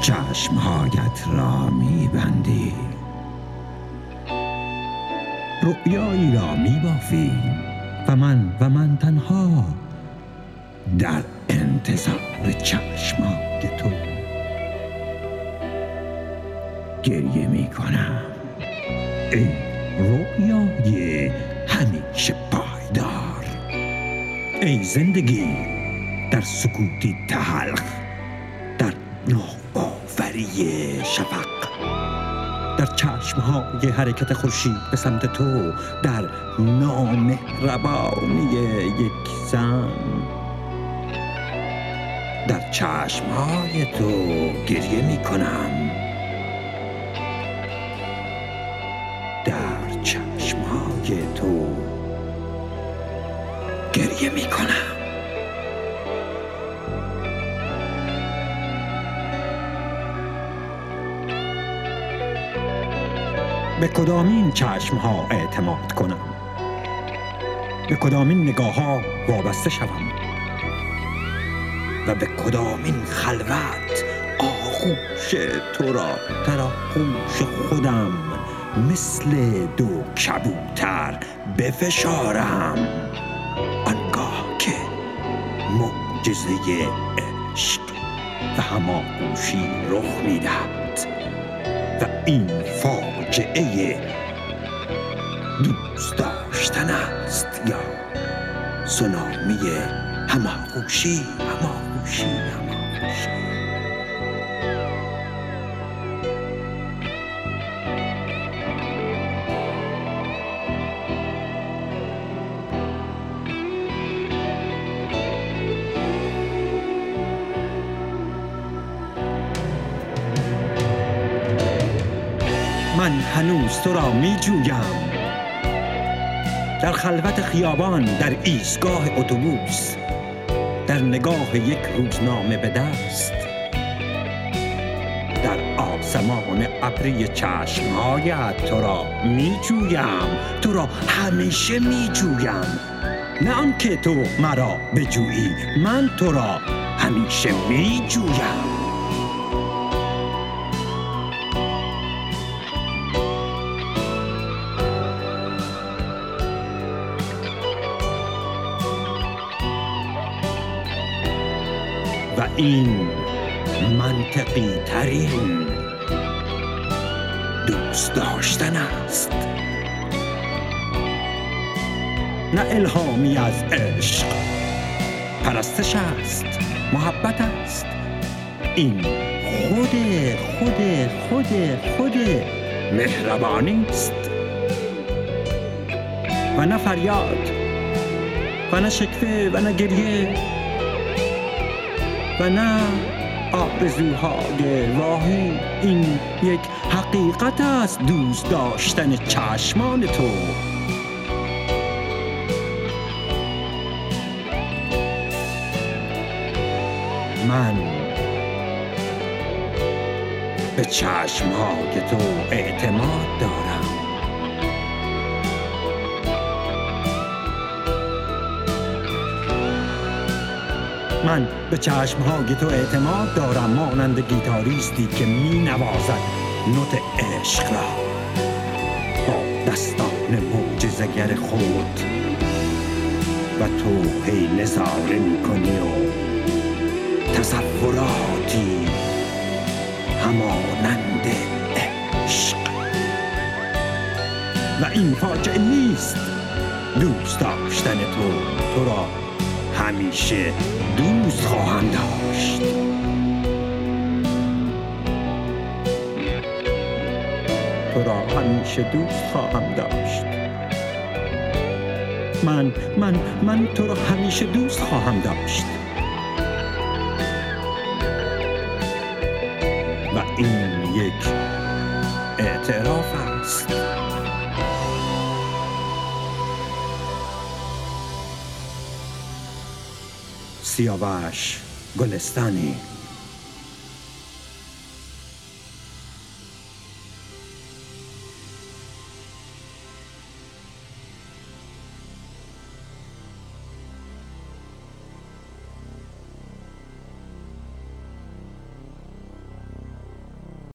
چشمهایت را می‌بندی، رؤیایی را می‌بافی و من تنها در انتظار چشمهای تو گریه می‌کنم. ای رؤیای همیشه پایدار، ای زندگی در سکوتی تلخ، در نوآوری شفق، در چشمهای حرکت خورشید به سمت تو، در نامهربانی یک زن. در چشمهای تو گریه می کنم، در چشمهای تو گریه می کنم. به کدامین چشمها اعتماد کنم؟ به کدامین نگاهها وابسته شوم؟ و به کدامین خلوت آغوش تو را در آغوش خودم مثل دو کبوتر بفشارم، آنگاه که معجزه عشق و هماغوشی رخ می‌دهد و این فاجعه دوست داشتن است یا سونامی هماغوشی. من هنوز تو را می جویم، در خلوت خیابان، در ایستگاه اتوبوس، در نگاه یک روزنامه به دست، در آسمان ابری چشمهایت تو را می جویم، تو را همیشه می جویم. نه آنکه تو مرا بجویی، من تو را همیشه می جویم. و این منطقی ترین دوست داشتن است، نه الهامی از عشق، پرستش است، محبت است. این خود مهربانی است و نه فریاد و نه شکوه و نه گریه و نه آرزوهای واهی. این یک حقیقت است، دوست داشتن چشمان تو. من به چشمهای تو اعتماد دارم. من به چشمهای تو اعتماد دارم، مانند گیتاریستی که می نوازد نوت عشق را با دستان معجزه‌گر خود و تو هی نظاره می کنی و تصوراتی همانند عشق. و این فاجعه نیست، دوست داشتن تو را همیشه دوست خواهم داشت. تو را همیشه دوست خواهم داشت. من تو را همیشه دوست خواهم داشت. و این یک اعتراف است. سیاوش گلستانی.